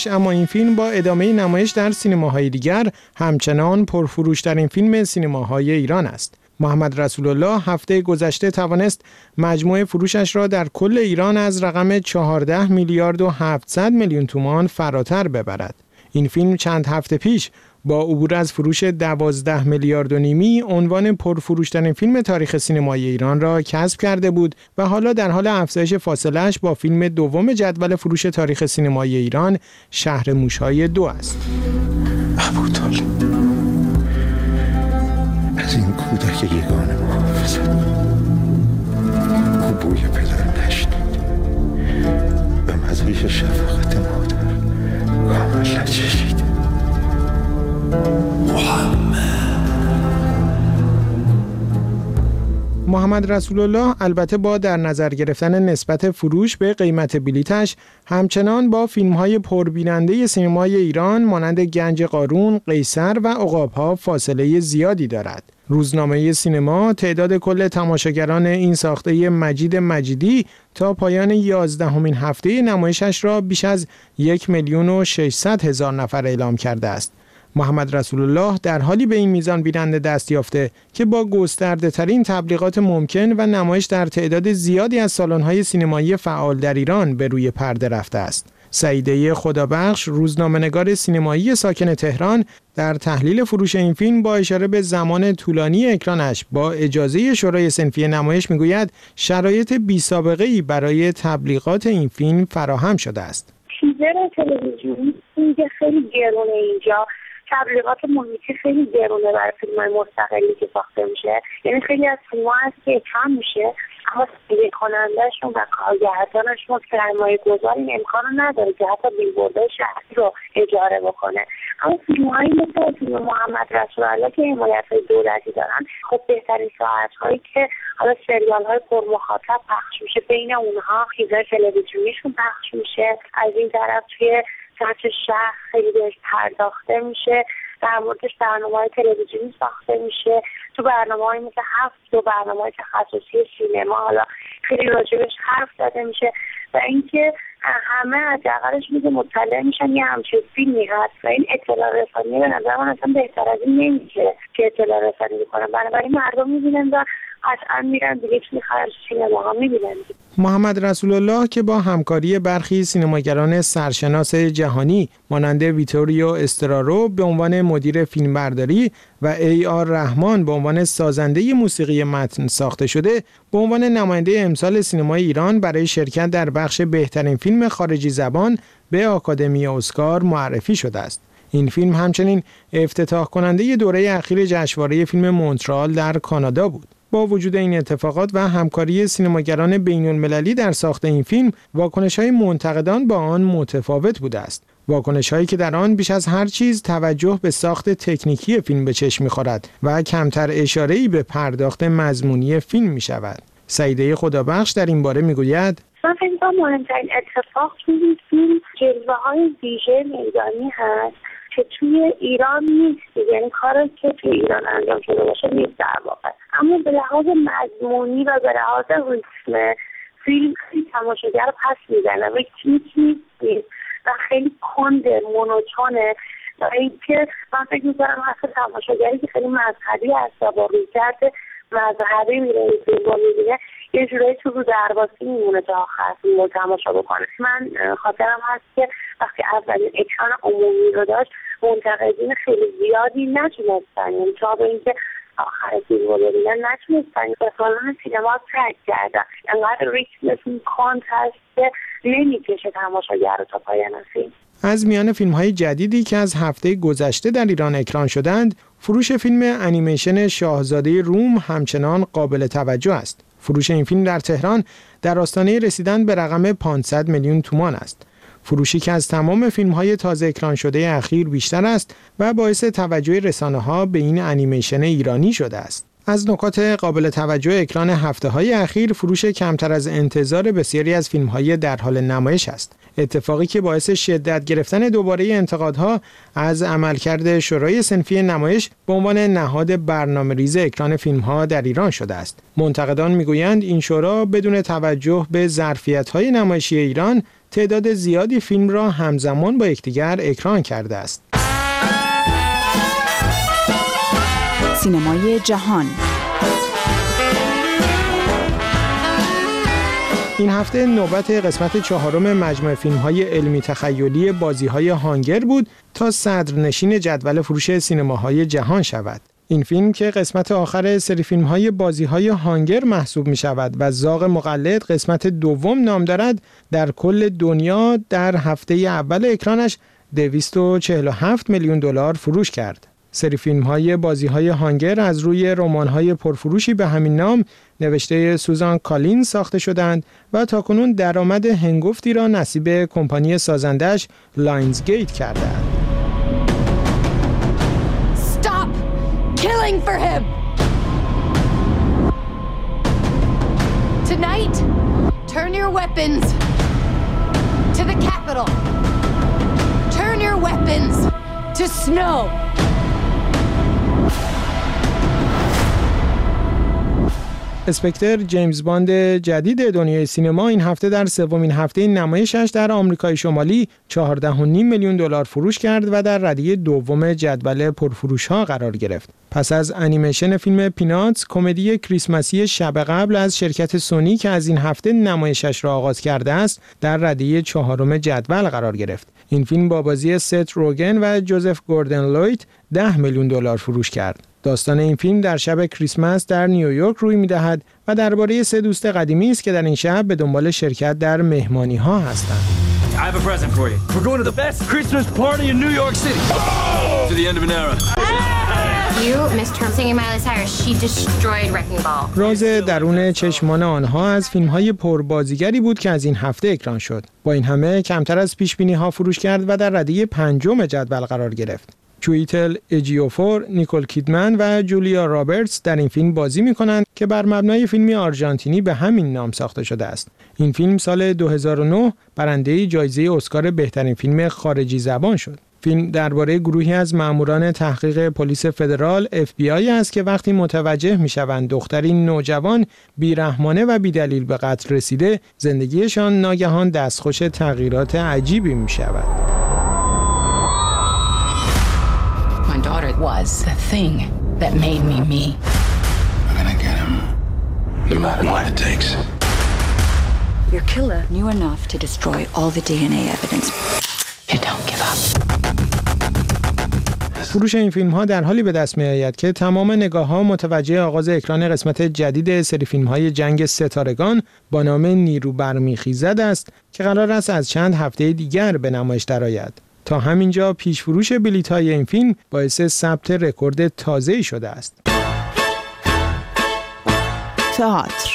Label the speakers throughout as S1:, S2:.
S1: اما این فیلم با ادامه نمایش در سینماهای دیگر همچنان پرفروش‌ترین فیلم سینماهای ایران است. محمد رسول الله هفته گذشته توانست مجموع فروشش را در کل ایران از رقم 14 میلیارد و 700 میلیون تومان فراتر ببرد. این فیلم چند هفته پیش با عبور از فروش 12 میلیارد و نیمی عنوان پرفروش‌ترین فیلم تاریخ سینمای ایران را کسب کرده بود و حالا در حال افزایش فاصله‌اش با فیلم دوم جدول فروش تاریخ سینمای ایران شهر موش‌های 2 است.
S2: ابوطالب از این کودک یگانه محافظت او بوی پدر نشنید و مزایش شفقت مادر کامل نچشید.
S1: محمد رسول الله البته با در نظر گرفتن نسبت فروش به قیمت بلیتش همچنان با فیلم‌های پربیننده سینمای ایران مانند گنج قارون، قیصر و عقاب‌ها فاصله زیادی دارد. روزنامه سینما تعداد کل تماشاگران این ساخته مجید مجیدی تا پایان 11مین هفته نمایشش را بیش از 1,600,000 نفر اعلام کرده است. محمد رسول الله در حالی به این میزان بیننده دست یافته که با گسترده ترین تبلیغات ممکن و نمایش در تعداد زیادی از سالن‌های سینمایی فعال در ایران به روی پرده رفته است. سعیده خدابخش، روزنامه‌نگار سینمایی ساکن تهران، در تحلیل فروش این فیلم با اشاره به زمان طولانی اکرانش با اجازه شورای صنفی نمایش میگوید شرایط بی‌سابقه‌ای برای تبلیغات این فیلم فراهم شده است.
S3: تیزر تلویزیونی اینجا خیلی گرونه، اینجا تبلیغات محیطی خیلی گرونه برای فیلم‌های مستقلی که ساخته میشه. یعنی خیلی از فیلم‌ها هست که اکران میشه اما تهیه کننده‌شون و کارگردانشون سرمایه‌گذار این امکان رو نداره که حتی بیلبوردهای شهری رو اجاره بکنه. اما فیلم‌هایی مثل فیلم محمد رسول الله که حمایت‌های دولتی دارن، خب بهترین ساعت‌هایی که حالا سریال‌های پرمخاطب پخش میشه، بین اونها چیزای تلویزیونیشون پخش میشه. از این طرف توی سطح شهر خیلی بهش پرداخته میشه، در موردش برنامه‌های تلویزیونی ساخته میشه، تو برنامه‌های مثل 7 برنامه‌های تخصصی سینما حالا خیلی راجبش حرف زده میشه و اینکه همه حداقلش میگه مطلع میشن یه همچین فیلمی هست و این اطلاع رسانی به نظر من اصلا بهتر از این نمیشه که اطلاع رسانی بکنن. بنابراین مردم میبینن و قطعا میرن دیگه توی خارج سینما ها میبینن.
S1: محمد رسول الله که با همکاری برخی سینماگران سرشناس جهانی مانند ویتوریو استرارو به عنوان مدیر فیلمبرداری و ای آر رحمان به عنوان سازنده موسیقی متن ساخته شده، به عنوان نماینده امسال سینمای ایران برای شرکت در بخش بهترین فیلم خارجی زبان به آکادمی اسکار معرفی شده است. این فیلم همچنین افتتاح کننده دوره اخیر جشنواره فیلم مونترال در کانادا بود. با وجود این اتفاقات و همکاری سینماگران بین‌المللی در ساخت این فیلم، واکنش‌های منتقدان با آن متفاوت بوده است. واکنش‌هایی که در آن بیش از هر چیز توجه به ساخت تکنیکی فیلم به چشم می‌خورد و کمتر اشاره‌ای به پرداخت مضمونی فیلم می‌شود. سعیده خدابخش در این باره می‌گوید:
S3: من فکر می‌کنم مهمترین اتفاق توی فیلم جلوه‌های ویژه میدانی هست که توی ایران نیست، یعنی کاری که توی ایران انجام شده باشه نیست در واقع، اما به لحاظ مضمونی و به لحاظ ریتم فیلم خیلی تماشاگر رو پس میزنه و نیست و خیلی کنده، مونوتونه و اینکه من فکر میکنم حتی تماشاگری که خیلی مذهبی هست و با رویکرد مذهبی میره این فیلم رو میبینه یه جورایی تو رو درواسی میمونه تا آخر فیلم رو تماشا بکنه. من خاطرم هست که وقتی اولین اکران عمومی رو داشت منتقدین خیلی زیادی نتونستن، یعنی تا به اینکه آخر فیلم رو ببینن نتونستن به سالن سینما ترک کردن. انقدر ریتم فیلم کانت هست که نمیکشه تماشاگر رو تا پایان فیلم.
S1: از میان فیلم‌های جدیدی که از هفته گذشته در ایران اکران شدند، فروش فیلم انیمیشن شاهزاده روم همچنان قابل توجه است. فروش این فیلم در تهران در آستانه رسیدن به رقم 500 میلیون تومان است. فروشی که از تمام فیلم‌های تازه اکران شده اخیر بیشتر است و باعث توجه رسانه‌ها به این انیمیشن ایرانی شده است. از نکات قابل توجه اکران هفته‌های اخیر فروش کمتر از انتظار بسیاری از فیلم‌های در حال نمایش است. اتفاقی که باعث شدت گرفتن دوباره انتقادها از عملکرد شورای صنفی نمایش به عنوان نهاد برنامه‌ریزی اکران فیلم‌ها در ایران شده است. منتقدان می‌گویند این شورا بدون توجه به ظرفیت‌های نمایشی ایران تعداد زیادی فیلم را همزمان با یکدیگر اکران کرده است.
S4: سینمای جهان.
S1: این هفته نوبت قسمت 4 مجموعه فیلم‌های علمی تخیلی بازی‌های هانگر بود تا صدرنشین جدول فروش سینماهای جهان شود. این فیلم که قسمت آخر سری فیلم‌های بازی‌های هانگر محسوب می‌شود و زاغ مقلد قسمت دوم نام دارد، در کل دنیا در هفته اول اکرانش $247 میلیون فروش کرد. سری فیلم‌های بازی‌های هانگر از روی رمان‌های پرفروشی به همین نام نوشته سوزان کالین ساخته شدند و تاکنون درآمد هنگفتی را نصیب کمپانی سازندش لاینز گیت کرده است.
S5: Stop killing for him. Tonight, turn your weapons to the capital. Turn your weapons to snow.
S1: اسپکتر جیمز باند جدید دنیای سینما این هفته در سومین هفته نمایشش در آمریکای شمالی $14.5 میلیون فروش کرد و در ردیف دوم جدول پرفروش‌ها قرار گرفت. پس از انیمیشن فیلم پیناتس، کمدی کریسمسی شب قبل از شرکت سونی که از این هفته نمایشش را آغاز کرده است، در ردیف 4 جدول قرار گرفت. این فیلم با بازی ست روگن و جوزف گوردن لویت $10 میلیون فروش کرد. داستان این فیلم در شب کریسمس در نیویورک روی می‌دهد و درباره 3 دوست قدیمی است که در این شب به دنبال شرکت در مهمانی‌ها هستند.
S6: I have a present for you. We're going to the best Christmas party in New York City. To the end of an era.
S7: You missed her singing Miley Cyrus. She destroyed Wrecking Ball.
S1: راز درون چشمان آنها از فیلم‌های پربازیگری بود که از این هفته اکران شد. با این همه کمتر از پیش‌بینی‌ها فروش کرد و در ردیف 5 جدول قرار گرفت. چویتل اجیوفور، نیکول کیدمن و جولیا رابرتس در این فیلم بازی می‌کنند که بر مبنای فیلمی آرژانتینی به همین نام ساخته شده است. این فیلم سال 2009 برنده جایزه اسکار بهترین فیلم خارجی زبان شد. فیلم درباره گروهی از ماموران تحقیق پلیس فدرال FBI است که وقتی متوجه می‌شوند دختری نوجوان بیرحمانه و بی‌دلیل به قتل رسیده، زندگیشان ناگهان دستخوش تغییرات عجیبی می‌شود.
S8: My daughter was the thing that made me me.
S2: We're gonna get him, no matter what it takes.
S4: Your killer knew enough to destroy all the DNA evidence.
S8: You don't give up.
S1: فروش این فیلم‌ها در حالی به دست می‌آید که تمام نگاه‌ها متوجه آغاز اکران قسمت جدید سری فیلم‌های جنگ ستارگان با نام نیرو برمیخیزد است که قرار است از چند هفته دیگر به نمایش درآید. تا همینجا پیش فروش بلیط‌های این فیلم باعث ثبت رکورد تازه‌ای شده است.
S4: تئاتر.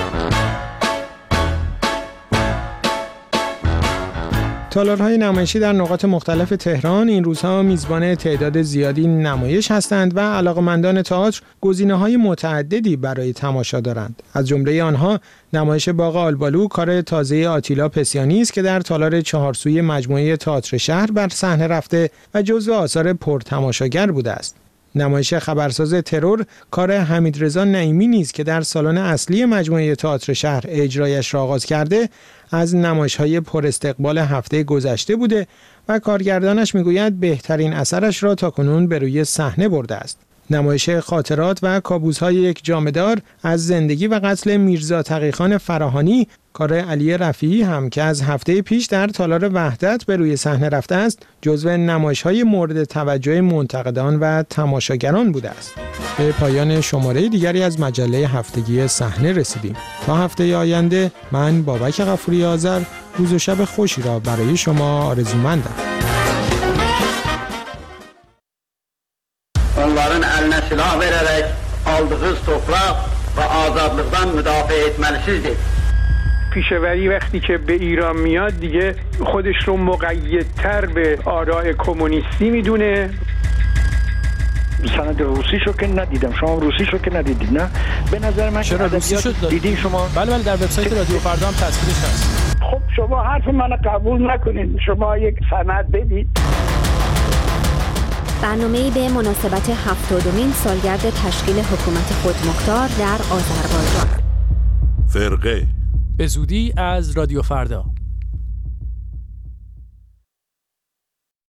S1: تالارهای نمایشی در نقاط مختلف تهران این روزها میزبان تعداد زیادی نمایش هستند و علاقه‌مندان تئاتر گزینه‌های متعددی برای تماشا دارند. از جمله آنها نمایش باغ آلبالو کار تازه آتیلا پسیانی است که در تالار 4 سوی مجموعه تئاتر شهر بر صحنه رفته و جزو آثار پرتماشاگر بوده است. نمایش خبرساز ترور کار حمیدرضا نعیمی نیز که در سالن اصلی مجموعه تئاتر شهر اجرایش را آغاز کرده، از نمایش‌های پر استقبال هفته گذشته بوده و کارگردانش میگوید بهترین اثرش را تاکنون به روی صحنه برده است. نمایش خاطرات و کابوس‌های یک جامه‌دار از زندگی و قتل میرزا تقی‌خان فراهانی کار علی رفیعی هم که از هفته پیش در تالار وحدت به روی صحنه رفته است، جزو نمایش‌های مورد توجه منتقدان و تماشاگران بوده است. به پایان شماره دیگری از مجله هفتگی صحنه رسیدیم. تا هفته آینده من بابک غفوری آذر روز و شب خوشی را برای شما آرزومندم.
S9: Onların eline silah vererek aldığınız toprak ve azadlıktan müdafaa etmelisizdir.
S10: پیشوری وقتی که به ایران میاد دیگه خودش رو مقیدتر به آراء کمونیستی میدونه.
S11: سند روسیشو که ندیدم، شما روسیشو که ندیدید نه؟ به نظر من
S12: چرا روسیشو
S11: دیدین شما؟
S12: بله در وبسایت رادیو فردا هم تصویرش هست.
S10: خب شما حرف منو قبول نکنید، شما یک سند بدید.
S13: برنامه‌ای به مناسبت 70مین سالگرد تشکیل حکومت خودمختار در آذربایجان.
S14: فرقه
S12: به زودی از رادیو فردا.